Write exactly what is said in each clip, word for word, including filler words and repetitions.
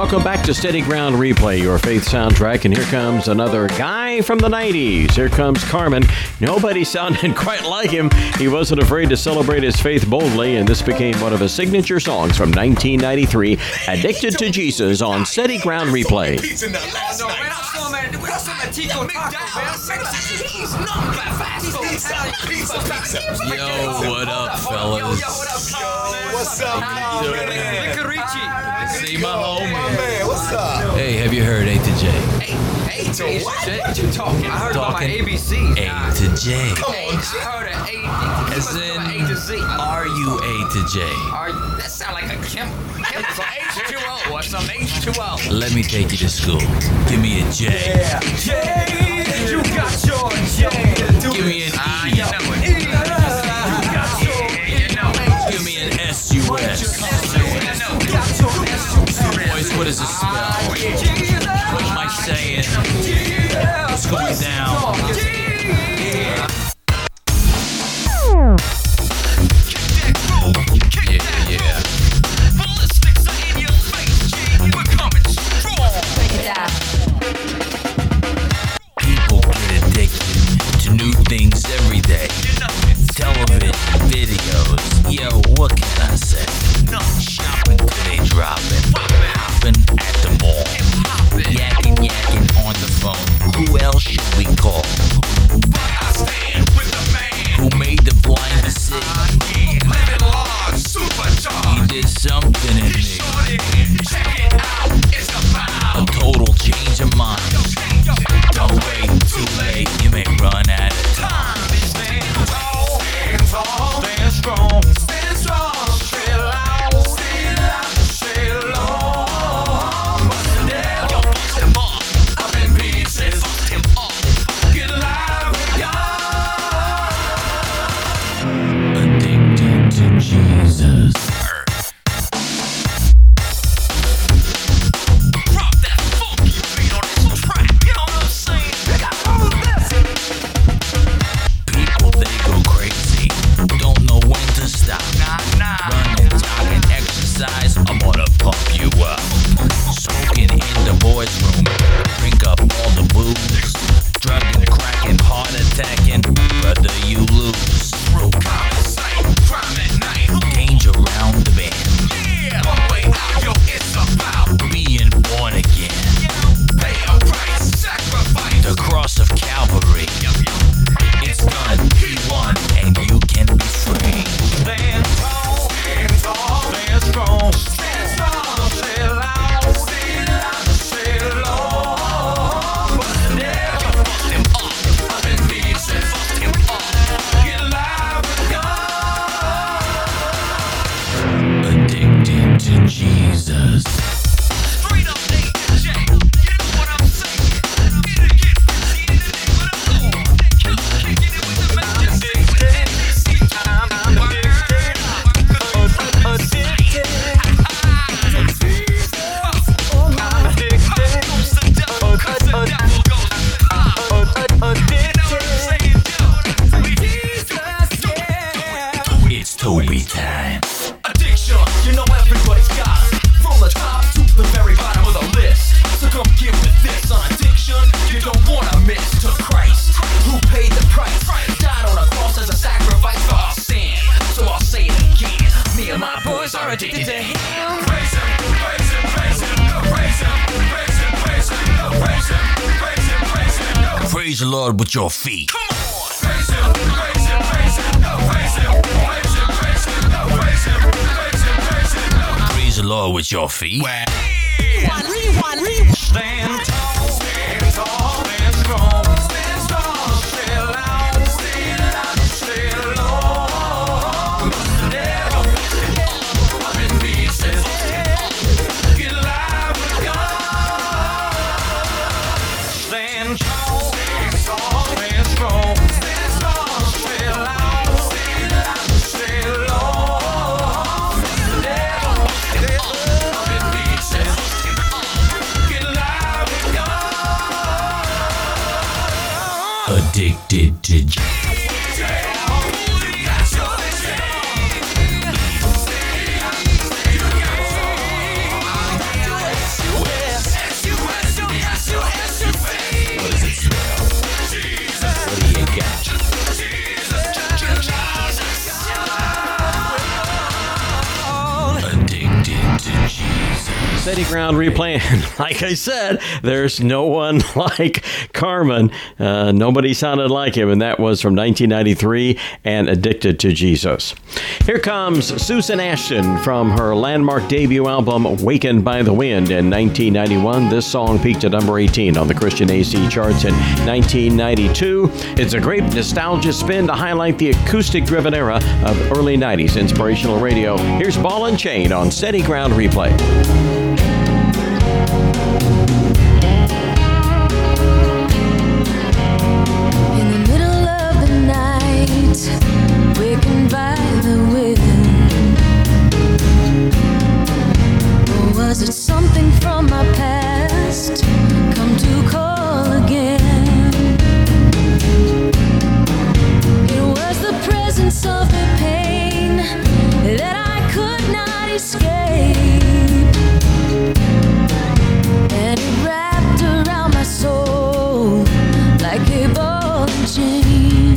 Welcome back to Steady Ground Replay, your faith soundtrack. And here comes another guy from the nineties. Here comes Carmen. Nobody sounded quite like him. He wasn't afraid to celebrate his faith boldly, and this became one of his signature songs from nineteen ninety-three, Addicted to Jesus on Steady Ground Replay. Yo, what up, fellas? What's up, man? See my homie. Man, what's up? Hey, have you heard A to J? Hey, A to what? What you talking? I heard about my A B C. A to J. Come on, I heard an A. As in, A to Z. are you A to J? Are you, that sound like a chem. It's an H two O or some H two O. Let me take you to school. Give me a J. Yeah. J, you got your J. Give me an Ah, E. you know it. You got your You know it. Give me an S U S. Boys, what does it spell? What am I saying? What's going down? Yeah, yeah. People get addicted to new things every day. Television, videos. Yo, what can I say? Shopping till they dropping. Hopping at the mall. Yakking, yakking on the phone. Who else should we call? Who made the blind see? He did something in me. A total change of mind. Don't wait too late, you may run out of time. Stand tall, stand tall, stand strong, stand strong, stay loud, stay loud, stay long. Bust it down, yo, bust him up, up in pieces, bust him up, get alive with God. Addicted to Jesus. Drop that funky beat on this track. You know what I'm saying? All of this. People, they go crazy. Don't know when to stop. Nah, nah. Running, jogging, exercise, I'm gonna pump you up. Smoking in the boys' room. Drink up all the booze. Drugging, cracking, heart attacking. Brother, you lose. Common sight, crime at night. Danger round the bend. Yeah, one way out, yo, it's about Being born again. pay a price, sacrifice. The cross of Calvary. It's done. He won, and you can be free. Stand tall, stand tall, stand strong, stand strong, stay loud, stay loud, stay long. Bust it down, yo, bust him up, up in pieces, bust him up, get alive with God. Addicted to Jesus. Straight up A to J. You know what I'm saying? Get it, get busy in the name of the Lord. Kicking it with the majesty. I'm addicted, addicted, I'm addicted, Goes the devil, 'cause the devil goes up. It's Toby time. addiction. You know everybody's got it. From the top to the very bottom of the list. So come get with this on addiction. You don't wanna miss to Christ, who paid the price, died on a cross as a sacrifice for our sin. So I'll say it again. Me and my boys are addicted to him. Praise him, praise him, praise him, no, praise him, praise him, praise him, no, praise him, praise him, praise him, no. Praise the Lord with your feet. Come on. Praise him, praise him, praise him, no, praise him, praise him, praise him, no, praise him, praise him, praise him, no. Praise the Lord with your feet. Stand tall, stand tall, stand strong, stand strong, stay loud, stay loud, stay long. Bust it down, up in pieces, get alive with God. Stand tall, stand tall, stand strong, stand strong, stay loud, stay loud, stay long. Bust it down, up in pieces, get alive with God. Addicted to Jesus. Steady Ground Replay. And like I said, there's no one like Carmen. Uh, nobody sounded like him, and that was from nineteen ninety-three and Addicted to Jesus. Here comes Susan Ashton from her landmark debut album, Wakened by the Wind, in nineteen ninety-one. This song peaked at number eighteen on the Christian A C charts in nineteen ninety-two. It's a great nostalgia spin to highlight the acoustic-driven era of early nineties inspirational radio. Here's Ball and Chain on Steady Ground Replay. In the middle of the night, wakened by the wind. Or was it something from my past come to call again? It was the presence of the pain that I could not escape, and it wrapped around my soul like a ball and chain.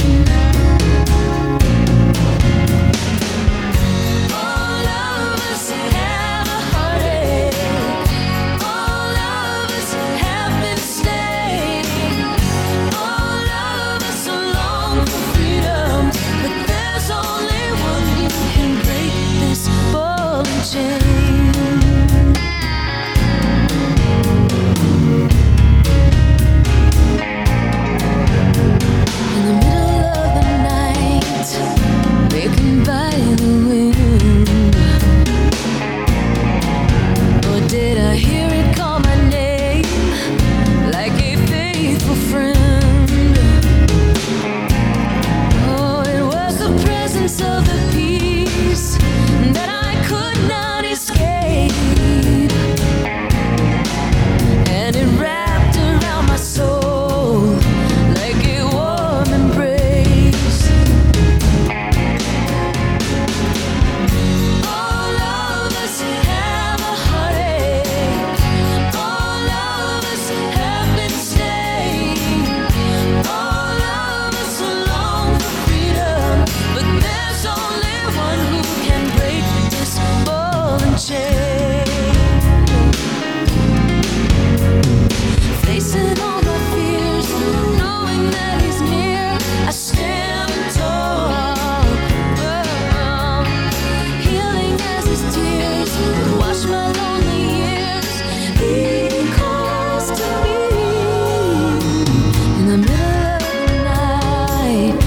All of us have a heartache. All of us have been staying. All of us long for freedom, but there's only one who can break this ball and chain. In the middle of the night, wakened by the wind. Or did I hear it call my name like a faithful friend? Oh, it was the presence of the peace that I could not escape, and it wrapped around my soul like a warm embrace. All of us have a heartache. All of us have been staying. All of us long for freedom, but there's only one who can break this ball and chain. Facing all my fears, knowing that he's near, I stand tall. Oh, healing as his tears wash my lonely years. He calls to me in the middle of the night.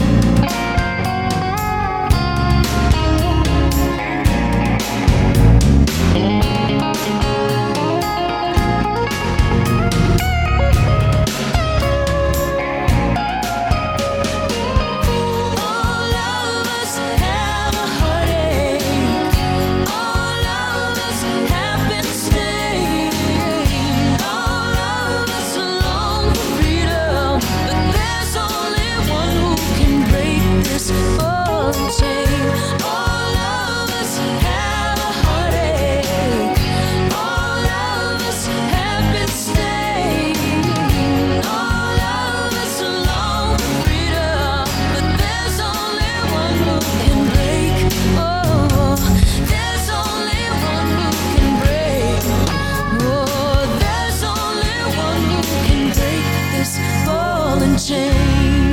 All of us have a heartache. All of us have been staying. All of us long for freedom, but there's only one who can break this ball and chain. All of us have a heartache. All of us have been staying. All of us long for freedom, but there's only one who can break. Oh, there's only one who can break. Oh, there's only one who can break this ball and chain.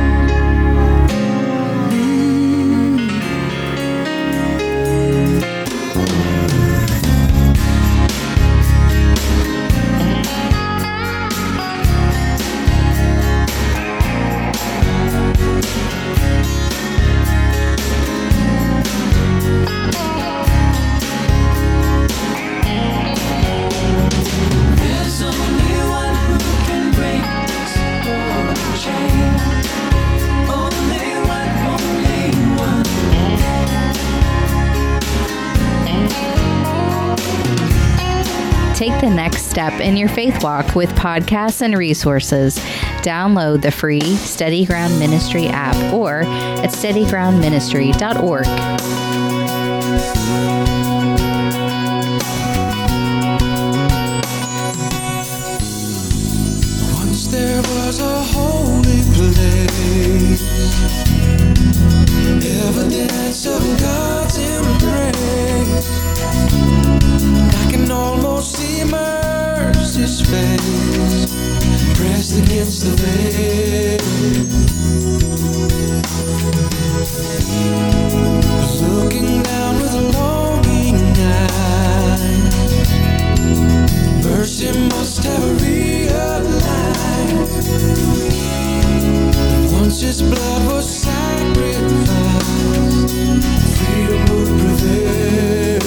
Mm. There's only one who can break this ball and chain. Only one, only one. Take the next step in your faith walk with podcasts and resources. Download the free Steady Ground Ministry app or at steady ground ministry dot org. Once there was a holy place, evidence of God's embrace. I can almost see mercy's face pressed against the veil. Looking down with longing eyes, mercy must have realized once his blood was sacrificed, freedom would prevail.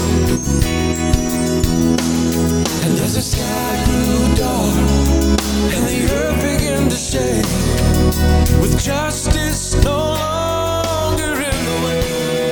And as the sky grew dark and the earth began to shake, with justice no longer in the way,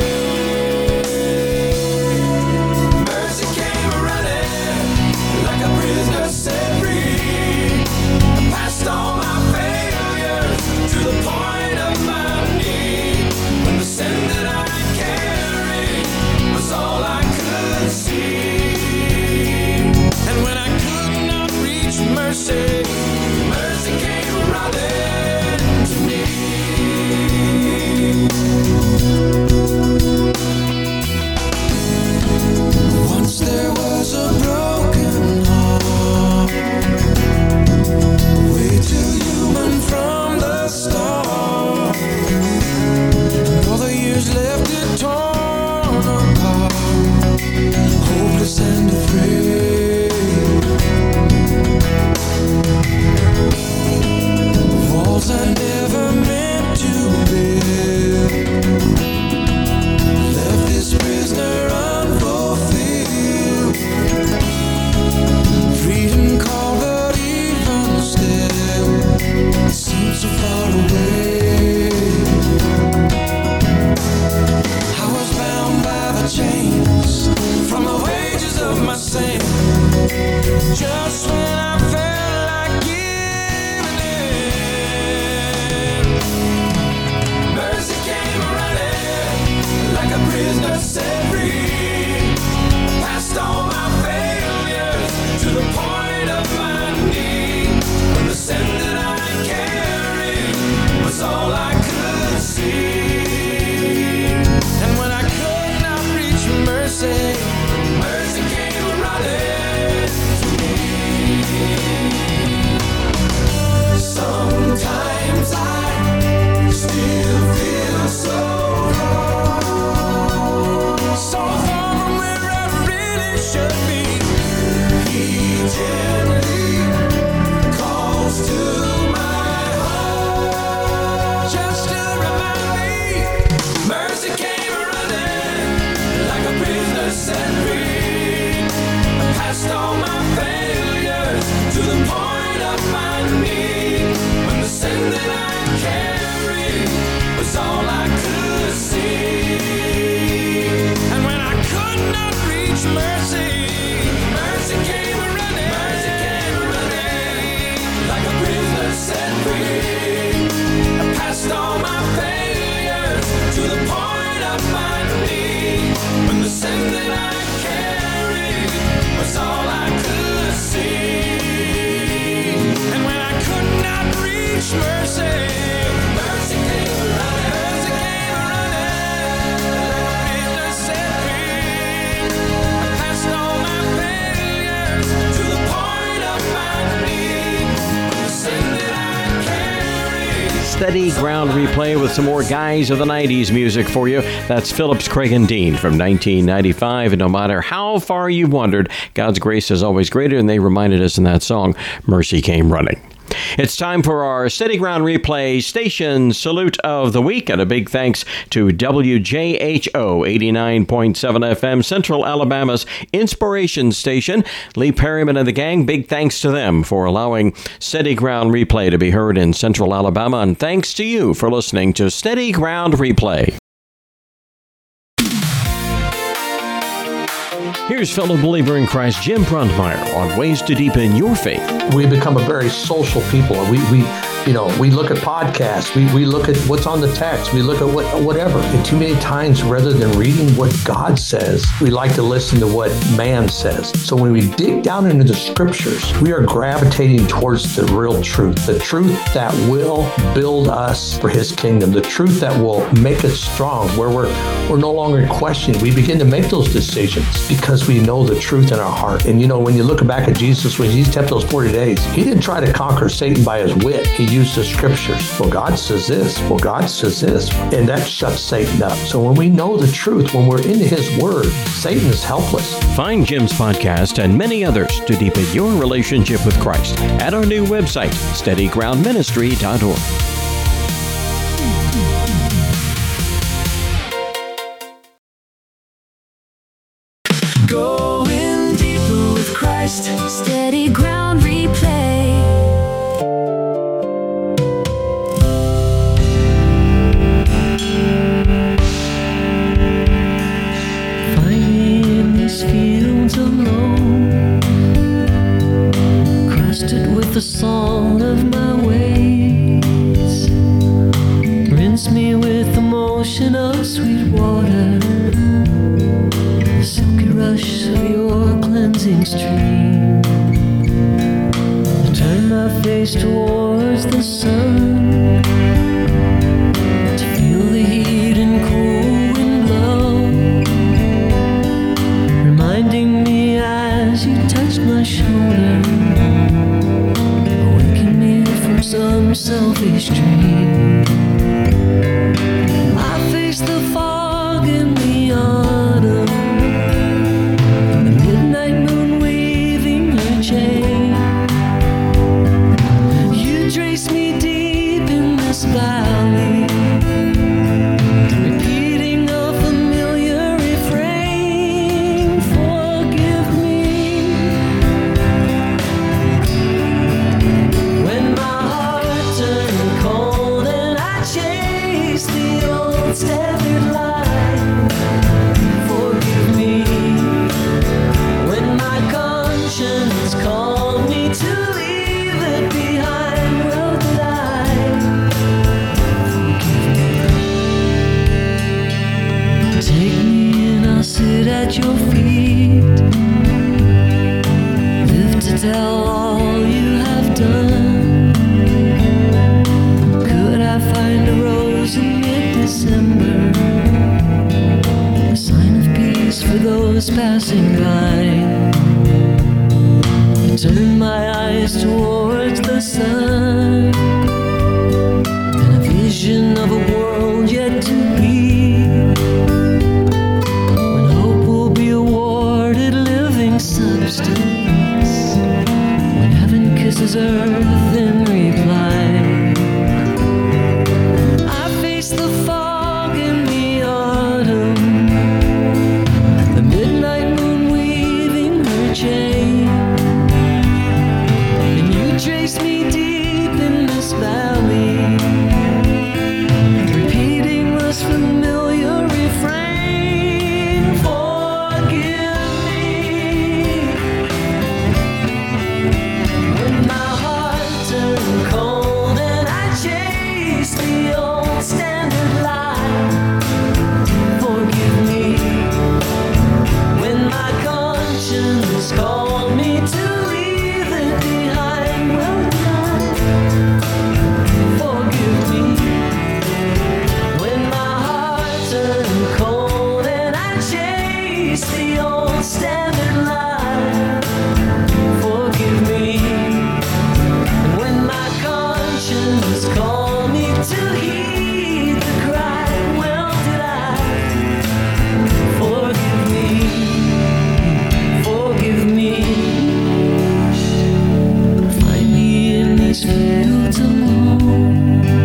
mercy came running like a prisoner set free. I passed all my failures to the point of my need, when the sin that I carried was all I could see. And when I could not reach mercy, mercy came running to me. Once there was a broken heart, way too human from the start. And all the years left it torn apart, hopeless and afraid. Walls I never meant to build left this prisoner unfulfilled. Freedom called, but even still it seems so far away. I was bound by the chains from the wages of my sin. Just when I felt like giving in, mercy came running like a prisoner set free. Past all my failures to the point of my need, when the sin that I carried was all I could see. And when I could not reach mercy, mercy came running to me. Sometimes I still feel so wrong, so far from where I really should be. He gently calls to my heart, just to remind me, mercy came running like a prisoner set free. I passed all my failures to the point of my need, when the sin that I carried was all I could see. And when I could not reach mercy, mercy came running, mercy came running like a prisoner set free. I passed all my failures to the point of my need, when the sin that I carried was all I could see. And when I could not reach mercy, mercy came running, mercy came running like a prisoner set free. I passed all my failures to the point of my need, when the sin that I carried. Steady ground replay with some more guys of the nineties music for you. That's Phillips, Craig, and Dean from nineteen ninety-five. And no matter how far you wandered, God's grace is always greater, and they reminded us in that song, Mercy Came Running. It's time for our Steady Ground Replay Station Salute of the Week, and a big thanks to W J H O eighty-nine point seven F M, Central Alabama's inspiration station. Lee Perryman and the gang, big thanks to them for allowing Steady Ground Replay to be heard in Central Alabama, and thanks to you for listening to Steady Ground Replay. Here's fellow believer in Christ Jim Brundmeyer on ways to deepen your faith. We become a very social people. We, we, you know, we look at podcasts. We, we look at what's on the text. We look at what, whatever. And too many times, rather than reading what God says, we like to listen to what man says. So when we dig down into the scriptures, we are gravitating towards the real truth, the truth that will build us for His kingdom, the truth that will make us strong, where we're we're no longer questioning. We begin to make those decisions because because we know the truth in our heart. And you know, when you look back at Jesus, when he kept those forty days, he didn't try to conquer Satan by his wit. He used the scriptures. Well, God says this. Well, God says this. And that shuts Satan up. So when we know the truth, when we're into his word, Satan is helpless. Find Jim's podcast and many others to deepen your relationship with Christ at our new website, steady ground ministry dot org. Going deeper with Christ. Steady ground replay. Find me in these fields alone, crusted with the salt of my ways. Rinse me with the motion of sweet water, the silky rush of your cleansing stream. Turn my face towards the sun, to feel the heat and cool wind blow, reminding me as you touched my shoulder, awaken me from some selfish dream. I face the fog in the autumn, the midnight moon waving her chain. You trace me deep in this valley, repeating a familiar refrain. Forgive me when my heart turned cold and I chased the old standard line. Forgive me when my conscience called me to leave it behind. Well, did I? Forgive me. Take me and I'll sit at your feet, live to tell all you have done. Could I find a rose in mid-December, a sign of peace for those passing by? I turn my eyes towards the sun, and a vision of a world yet to be, when hope will be awarded living substance, when heaven kisses earth in reply. I face the fog in the autumn, the midnight moon weaving her chain, and you trace me deep in this valley, repeating this familiar refrain. Forgive me when my heart turned cold and I chased the old standard line. Forgive me when my conscience called me to leave it behind. Well, did I? Forgive me when my heart turned cold and I chased the old standard line. Forgive me when my conscience called me to heed the cry. Well, did I? Forgive me, forgive me. Find me in these fields alone.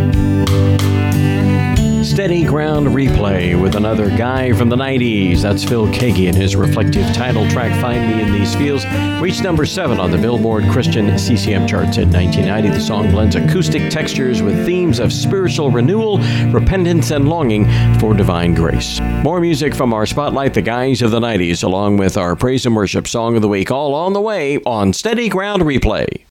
Steady Ground Replay with another guy from the nineties. That's Phil Keaggy and his reflective title track, Find Me in These Fields, reached number seven on the Billboard Christian C C M charts in nineteen ninety. The song blends acoustic textures with themes of spiritual renewal, repentance, and longing for divine grace. More music from our spotlight, the guys of the nineties, along with our praise and worship song of the week, all on the way on Steady Ground Replay.